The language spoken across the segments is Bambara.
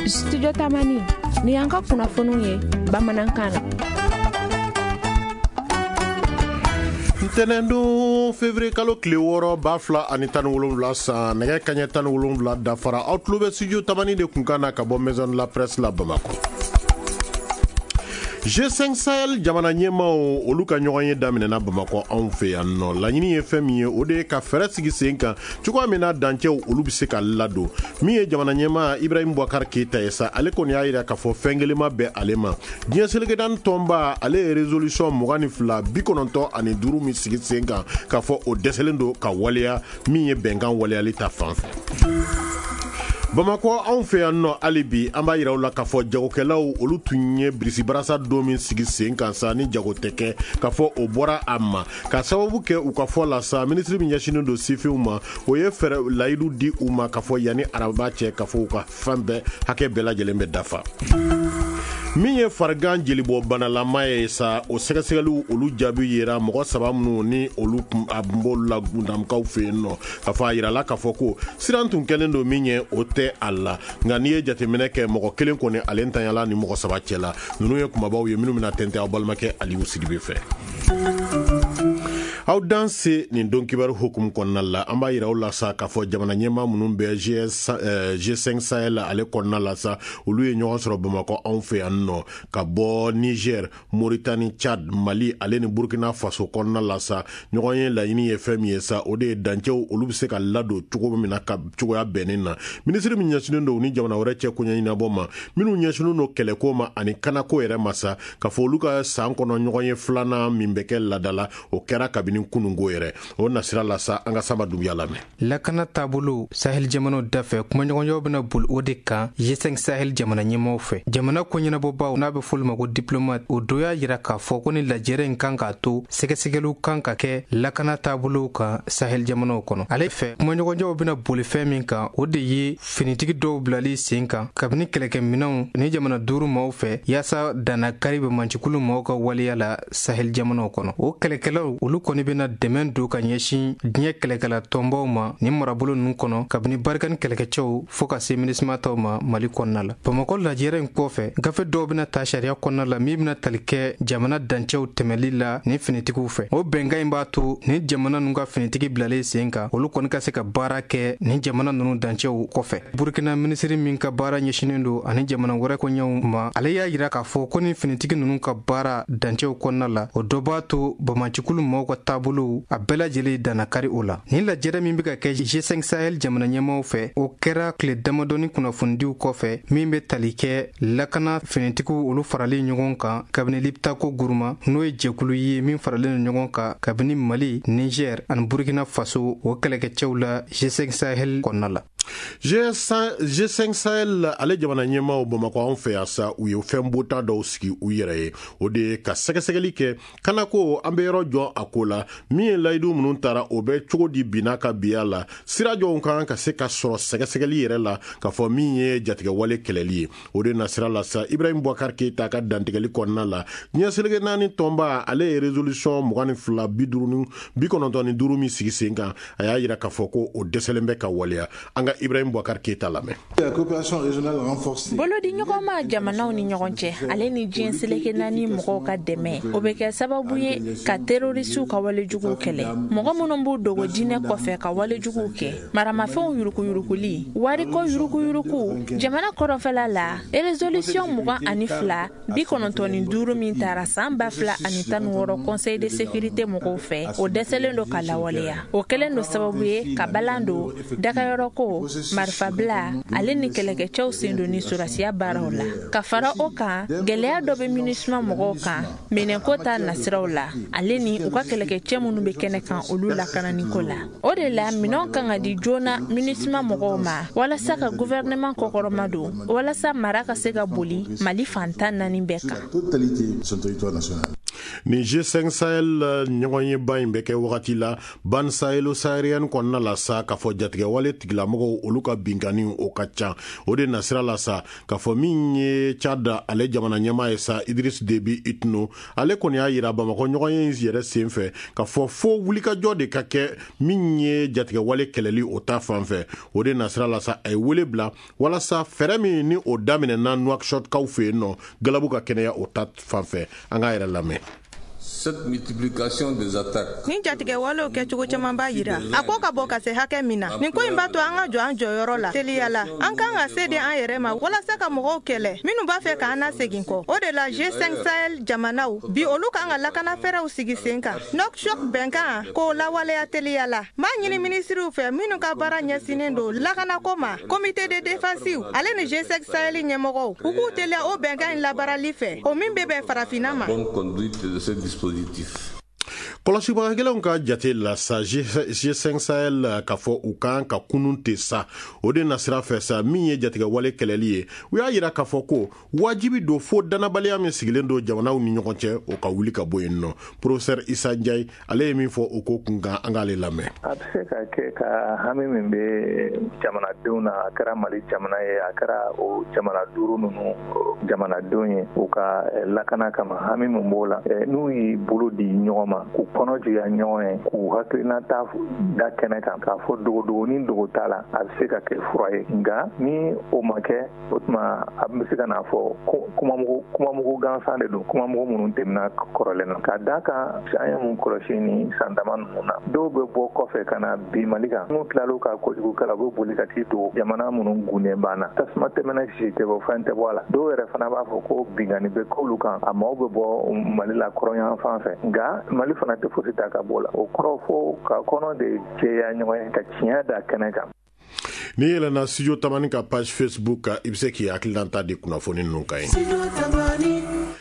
Studio Tamani ni yanka kunnafoniw ye bamanankan na. Ntɛnɛndon février kalo tile 6 2017 san nɛgɛ kaɲɛ 17 dafara aw tulo bɛ studio Tamani de kun kan na ka bɔ maison de la presse la Bamako. G5 Sahel jamana ɲɛmaw olu ka ɲɔgɔn ye daminɛna Bamako anw fɛ yan nɔ. Laɲini ye fɛn min ye o de ye ka fɛɛrɛ sigi sen kan cogoya min na dancɛw olu bɛ se ka ladon. Min ye jamana ɲɛma Ibrahim Boubacar Keita ye sa ale kɔni y'a jira k'a fɔ fɛn kelenma bɛ ale ma. Diɲɛ selekedan tɔnba ale ye résolution 2295 min sigi sen kan k'a fɔ o dɛsɛlen don ka waleya min ye bɛnkan waleyali ta fanfɛ. Bamako anw fɛ yan nɔ hali bi an b'a yiraw la k'a fɔ jagokɛlaw olu tun ye birisibarasa don min sigi sen kan sa ni jago tɛ kɛ k'a fɔ o bɔra a ma ka sababu kɛ u ka fɔ la sa ministre min ɲɛsinen don sifinw ma o ye fɛɛrɛ layidu di u ma k'a fɔ yanni araba cɛ k'a fɔ u ka fɛn bɛɛ hakɛ bɛɛ lajɛlen bɛ dafa. Min ye farigan jelibɔ banalama ye sa o sɛgɛsɛgɛliw olu jaabi yera mɔgɔ 3 minnu ni olu a b'olu la gundamkaw fɛ yen nɔ k'a fɔ a yirala k'a fɔ ko siran tun kɛlen don min ye o tɛ a la nka n'i ye jateminɛ kɛ mɔgɔ kelen kɔni ale ntanyala ni mɔgɔ 3 cɛ la ninnu ye kumabaw ye minnu bɛna tɛntɛn aw balimakɛ Aliyu Sidibe fɛ. Aw danse nin don kibaru hukum kɔnɔna la an b'a yira aw la sa k'a fɔ jamana ɲɛma minnu bɛ G5 Sahel ale kɔnɔna la sa olu ye ɲɔgɔn sɔrɔ Bamako anw fɛ yan nɔ ka bɔ Niger, Mauritanie, Tchad, Mali ale ni Burkina Faso kɔnɔna la sa ɲɔgɔn ye laɲini ye fɛn min ye sa o de ye dancɛw olu bɛ se ka ladon cogo min na ka cogoya bɛnnen na. Ministre min ɲɛsinen don ni jamana wɛrɛ cɛ ko ɲɛɲinabɔ ma minnu ɲɛsinen don kɛlɛko ma ani kanako yɛrɛ ma sa k'a fɔ olu ka san kɔnɔ ɲɔgɔn ye filanan min bɛ kɛ ladala o kɛra kabini kunungo yɛrɛ o nasira la sa an ka Samba Dunbiya lamɛn. Lakana taabolo Sahel jamanaw dafɛ kumaɲɔgɔnyaw bɛna boli o de kan G5 Sahel jamana ɲɛmaw fɛ. Jamana ko ɲɛnabɔbaw n'a bɛ fɔli ma ko diplomate o dɔ y'a yira k'a fɔ ko ni lajɛrɛ in kan k'a to sɛgɛsɛgɛliw kan ka kɛ lakana taabolow kan Sahel jamanaw kɔnɔ. Ale fɛ kumaɲɔgɔnyaw bɛna boli fɛn min kan o de ye finitigi dɔw bilali sen kan kabini kɛlɛkɛminɛnw ni jamana 5 maaw fɛ yaasa danakari bɛ mancikulu maaw ka waleya la Sahel jamanaw kɔnɔ. O kɛlɛkɛlaw olu kɔni bɛna dɛmɛ don ka ɲɛsin diɲɛ kɛlɛkɛla tɔnbaw ma ni marabolo ninnu kɔnɔ kabini barikani kɛlɛkɛcɛw fo ka se minismataw ma Mali kɔnɔna la. Bamako lajɛrɛ in kɔfɛ gafe dɔw bɛna ta sariya kɔnɔna la min bɛna tali kɛ jamana dancɛw tɛmɛli la ni finitigiw fɛ. O bɛnkan in b'a to ni jamana ninnu ka finitigi bilalen sen kan olu kɔni ka se ka baara kɛ ni jamana ninnu dancɛw kɔfɛ. Burkina minisiri min ka baara ɲɛsinen don ani jamana wɛrɛ kɔɲɛw ma ale y'a yira k'a fɔ ko ni finitigi ninnu ka baara dancɛw kɔnɔna la o dɔ b'a to bamancikulu maaw ka taabolo a bɛɛ lajɛlen danakari o la. Ni lajɛrɛ min bɛ ka kɛ G5 Sahel jamana ɲɛmaw fɛ o kɛra tile damadɔni kunnafonidiw kɔfɛ min bɛ tali kɛ lakana finitigiw olu faralen ɲɔgɔn kan kabini Liptako Guruma n'o ye jɛkulu ye min faralen ɲɔgɔn kan kabini Mali, Niger ani Burkina Faso o kɛlɛkɛcɛw la G5 Sahel kɔnɔna la. G5 Sahel ale jamana ɲɛmaw Bamako anw fɛ yan sa u ye fɛn bota dɔw sigi u yɛrɛ ye o de ye ka sɛgɛsɛgɛli kɛ kanako an bɛ yɔrɔ jɔ a ko la min ye layidu minnu taara o bɛ cogo di binna ka biya la sira jɔnw kan ka se ka sɔrɔ sɛgɛsɛgɛli yɛrɛ la k'a fɔ min ye jatigɛwale kɛlɛli ye o de nasira la sa Ibrahim Boubacar Keita ka dantigɛli kɔnɔna la diɲɛ seleke naani tɔnba ale ye résolution 2295 min sigi sen kan a y'a yira k'a fɔ ko o dɛsɛlen bɛ ka waleya an ka Ibrahim Boubacar Keita lamɛn. Bolodi ɲɔgɔnma jamanaw ni ɲɔgɔn cɛ ale ni diɲɛ seleke naani mɔgɔw ka dɛmɛ o bɛ kɛ sababu ye ka terrorisiw ka walejuguw kɛlɛ mɔgɔ minnu b'u dogo diinɛ kɔfɛ ka walejuguw kɛ maramafɛnw yurukuyurukuli wariko yurukuyuruku jamana kɔrɔfɛla la résolution 2295 min taara san 2016 Conseil de sécurité mɔgɔw fɛ o dɛsɛlen don ka lawaleya o kɛlen don sababu ye ka balan don dagayɔrɔ ko marifabila ale ni kɛlɛkɛcɛw sen don ni surasiya baaraw la ka fara o kan gɛlɛya dɔ bɛ MINUSMA mɔgɔw kan minɛnko ta nasiraw la ale ni u ka kɛlɛkɛcɛ minnu bɛ kɛnɛ kan olu lakananiko la o de la minɛnw kan ka di joona MINUSMA mɔgɔw ma walasa ka gouvernement kɔkɔrɔma don walasa mara ka se ka boli Mali fantan 4 bɛɛ kan. ni G5 Sahel ɲɔgɔnye ba in bɛ kɛ wagati la ban sahelo-saharienne kɔnɔna la sa k'a fɔ jatigɛ wale tigilamɔgɔw olu ka binkani o ka ca o de nasira la sa k'a fɔ min ye Tchad ale jamana ɲɛmaa ye sa Idriss Déby Itno ale kɔni y'a yira Bamakɔ ɲɔgɔnye in yɛrɛ sen fɛ k'a fɔ fo wulikajɔ de ka kɛ min ye jatigɛ wale kɛlɛli o ta fan fɛ o de nasira la sa a ye wele bila walasa fɛrɛ min ni o daminɛna Nouakchott kaw fɛ yen nɔ Galabu ka kɛnɛya o ta fan fɛ an k'a yɛrɛ lamɛn. Cette multiplication des attaques. Ni jatigɛ walew kɛcogo caman b'a yira a ko ka bɔ ka se hakɛ min na nin ko in b'a to an ka jɔ an jɔyɔrɔ la teliya la an kan ka se di an yɛrɛ ma walasa ka mɔgɔw kɛlɛ minnu b'a fɛ k'an nasegin kɔ o de la G5 Sahel jamanaw bi olu kan ka lakana fɛrɛw sigi sen kan Nouakchott bɛnkan k'o lawaleya teliya la m'a ɲini minisiriw fɛ minnu ka baara ɲɛsinnen don lakanako ma comité de défense ale ni G5 Sahel ɲɛmɔgɔw u k'u teliya o bɛnkan in labarali fɛ o min bɛ bɛn farafinna ma. Bonne conduite de ce dispositif. Kɔlɔsibagakɛlaw ka jate la sa G5 Sahel k'a fɔ u kan ka kunun tɛ sa o de nasira fɛ sa min ye jatigɛ wale kɛlɛli ye u y'a yira k'a fɔ ko wajibi don fo danabaliya min sigilen don jamanaw ni ɲɔgɔn cɛ o ka wuli ka bɔ yen nɔ Professeur Issa Ndiaye ale ye min fɔ o ko kunkan an k'ale lamɛn. A bɛ se ka kɛ ka hami min bɛ jamanadenw na a kɛra Mali jamana ye a kɛra o jamana duuru ninnu jamanadenw ye u ka lakana kama hami min b'o la n'u y'i bolo di ɲɔgɔn ma k'u kɔnɔ jigiya ɲɔgɔn ye k'u hakilinata da kɛnɛ kan k'a fɔ dogo ni dogo t'a la a bɛ se ka kɛ fura ye nka ni o ma kɛ o tuma a bɛ se ka n'a fɔ kumamugu gansan de don kumamugu minnu tɛmɛna kɔrɔlen na ka da kan an ye mun kɔlɔsi ni san dama ninnu na dɔw bɛ bɔ kɔfɛ ka na bi Mali kan n'u tilal'u ka kojugu kala u bɛ boli ka t'i to jamana minnu gunnen banna tasuma tɛmɛna si tɛ bɔ fɛn tɛ bɔ a la dɔw yɛrɛ fana b'a fɔ ko binkani bɛ k'olu kan a maaw bɛ bɔ Mali la kɔrɔnyan fan fɛ nka Mali fana tɛ fosi ta ka bɔ la o kɔrɔ fo ka kɔnɔ de jɛya ɲɔgɔn ye ka tiɲɛ da kɛnɛ kan. Ni yɛlɛnna studio tamani ka page Facebook kan i bɛ se k'i hakililanta di kunnafoni ninnu kan ye.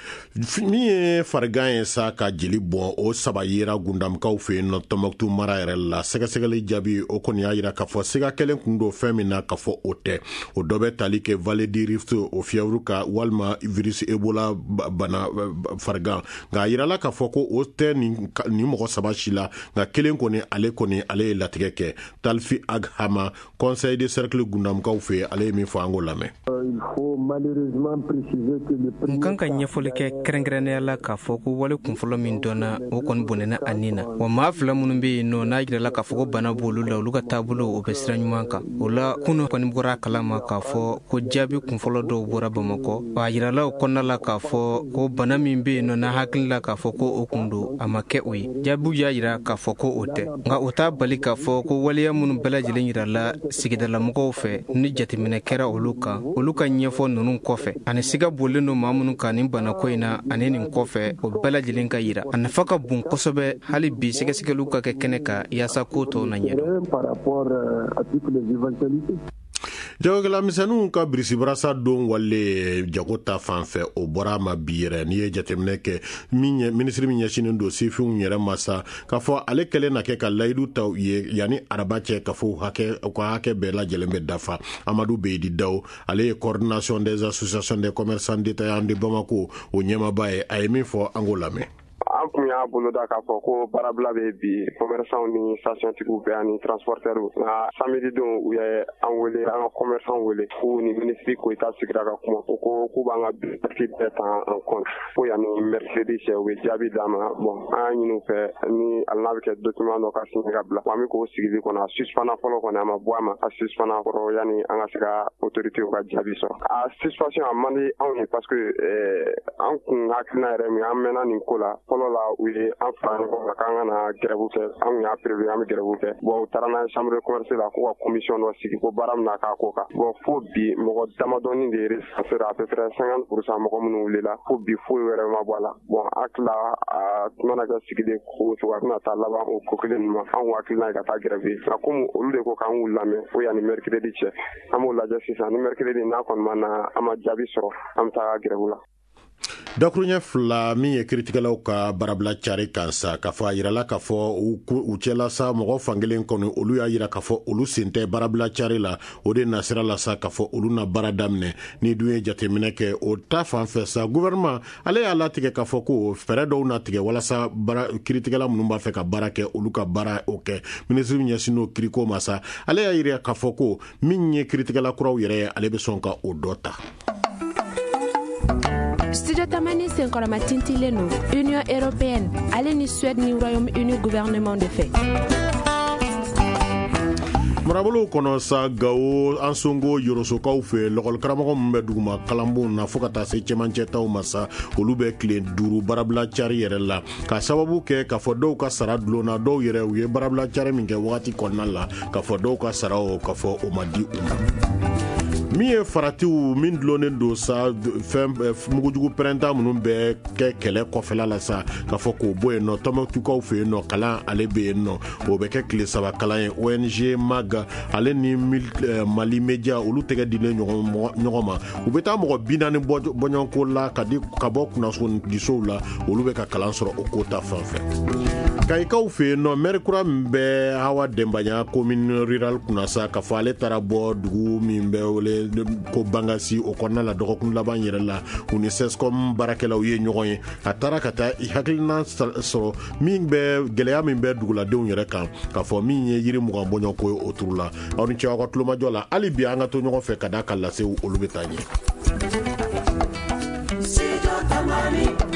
Min ye farigan ye sa ka jeli bɔn o saba yera gundamkaw fɛ yen nɔ Tɔnbɔkutu mara yɛrɛ la sɛgɛsɛgɛli jaabi o kɔni y'a yira k'a fɔ siga kelen kun don fɛn min na k'a fɔ o tɛ o dɔ bɛ tali kɛ Vallée du Rift o fièvre ka walima virus Ebola bana farigan nka a yirala k'a fɔ ko o tɛ nin mɔgɔ saba si la nka kelen kɔni ale ye latigɛ kɛ Talfi Aghama conseil de cercle gundamkaw fɛ ale ye min fɔ an k'o lamɛn. N kan ka ɲɛfɔli kɛ kɛrɛnkɛrɛnnenya la k'a fɔ ko wale kunfɔlɔ min dɔnna o kɔni bɔnɛna a nin na wa maa fila minnu bɛ yen nɔ n'a jirala k'a fɔ ko bana b'olu la olu ka taabolo o bɛ sira ɲuman kan o la kunun kɔni bɔra a kalama k'a fɔ ko jaabi kunfɔlɔ dɔw bɔra Bamakɔ a yirala o kɔnɔna la k'a fɔ ko bana min bɛ yen nɔ n'a hakili la k'a fɔ ko o kun don a ma kɛ o ye jaabiw y'a yira k'a fɔ ko o tɛ nka o t'a bali k'a fɔ ko waleya minnu bɛɛ lajɛlen yirala sigidalamɔgɔw fɛ ni jateminɛ kɛra olu kan olu ka ɲɛfɔ ninnu kɔfɛ ani siga bolen don maa minnu kan nin banako in na ani nin kɔfɛ o bɛɛ lajɛlen ka yira a nafa ka bon kosɛbɛ hali bi sɛgɛsɛgɛliw ka kɛ kɛnɛ kan yaasa ko tɔw na ɲɛdɔn. Jagokɛlamisɛnninw ka birisibarasa don wale jago ta fan fɛ o bɔra ma bi yɛrɛ n'i ye jateminɛ kɛ minisiri min ɲɛsinen don sifinw yɛrɛ ma sa k'a fɔ ale kɛlen na kɛ ka layidu ta ye yanni araba cɛ k'a fɔ u ka hakɛ bɛɛ lajɛlen bɛ dafa Amadu Beyidi Dawo ale ye coordination des associations des commerçants détaillants de Bamako o ɲɛmaaba ye a ye min fɔ an k'o lamɛn. An kun y'a boloda k'a fɔ ko baarabila bɛ bi commerçants ni stationtigiw bɛɛ ani transporteurs nka samedi don u ye an wele an ka commerçants wele k'u ni ministre Koyita sigira ka kuma ko k'u b'an ka budget bɛɛ ta en compte ko yanni mercredi cɛ u bɛ jaabi d'a ma bon an y'a ɲini u fɛ ni hali n'a bɛ kɛ document dɔ ka signé ka bila an bɛ k'o sigili kɔnɔ a suspendant fɔlɔ kɔni a ma bɔ a ma a suspendant kɔrɔ yanni an ka se ka autorités ka jaabi sɔrɔ a suspension a man di anw ye parce que an kun hakilina yɛrɛ min an mɛnna nin ko la fɔlɔ la u ye an fara ɲɔgɔn kan k'an ka na grève kɛ an y'a prévu an bɛ grève kɛ bon u taara n'a ye chambre de commerce la ko ka commission dɔ sigi ko baara min na k'a ko kan bon fo bi mɔgɔ damadɔni de recensé à peu près 50% mɔgɔ minnu wulila fo bi foyi wɛrɛ ma bɔ a la bon hakilila a mana kɛ sigiden ko cogo a bɛna taa laban o ko kelen ninnu ma an hakilina ye ka taa grève nka komi olu de ko k'an k'u lamɛn fo yanni mercredi cɛ an b'o lajɛ sisan ni mercredi n'a kɔni ma na an ma jaabi sɔrɔ an bɛ taa grève la. dakuruɲɛ fila min ye kiritigɛlaw ka barabila cari kansa k'a fɔ a yirala k'a fɔ u cɛla sa mɔgɔ fankelen kɔni olu y'a yira k'a fɔ olu sen tɛ barabila cari la o de nasira la sa k'a fɔ olu na baara daminɛ ni dun ye jateminɛ kɛ o ta fan fɛ sa gouvernement ale y'a latigɛ k'a fɔ ko fɛɛrɛ dɔw natigɛ walasa kiritigɛla minnu b'a fɛ ka baara kɛ olu ka baara o kɛ minisiri ɲɛsin n'o kiriko ma sa ale y'a yira k'a fɔ ko min ye kiritigɛla kuraw yɛrɛ ye ale bɛ sɔn ka o dɔ ta. Studio Tamani senkɔrɔma tintilen no Union Européenne ale ni Suède ni Royaume-Uni gouvernement de fait. marabolo kɔnɔ sa Gawo an songo yorosokaw fɛ lɔgɔli karamɔgɔ min bɛ duguma kalanbon na fo ka taa se cɛmancɛtaw ma sa olu bɛ tile 5 barabila cari yɛrɛ la ka sababu kɛ k'a fɔ dɔw ka sara dulonna dɔw yɛrɛ u ye barabila cari min kɛ wagati kɔnɔna la k'a fɔ dɔw ka sara o k'a fɔ o ma di u ma. min ye faratiw min dulonnen do sa mugujugu pɛrɛnta minnu bɛ kɛ kɛlɛ kɔfɛla la sa k'a fɔ k'o bɔ yen nɔ tɔmɔtukaw fɛ yen nɔ kalan ale bɛ yen nɔ o bɛ kɛ tile 3 kalan ye ONG MAG ale ni Mali Media olu tɛgɛ dilen ɲɔgɔn ma u bɛ taa mɔgɔ 40 bɔɲɔgɔnko la ka bɔ kunnafonidisow la olu bɛ ka kalan sɔrɔ o ko ta fan fɛ. Kayikaw fɛ yen nɔ maire kura min bɛ Hawa Denbaya commune rurale kunna sa k'a fɔ ale taara bɔ dugu min bɛ wele ko Bangasi o kɔnɔna la dɔgɔkun laban yɛrɛ la u ni SESCOM baarakɛlaw ye ɲɔgɔn ye a taara ka taa hakilina sɔrɔ min bɛ gɛlɛya min bɛ duguladenw yɛrɛ kan k'a fɔ min ye yiri mugan bɔɲɔgɔnko ye o turu la aw ni ce aw ka tulomajɔ la hali bi an ka to ɲɔgɔn fɛ ka da ka lasew olu bɛ taa ɲɛ.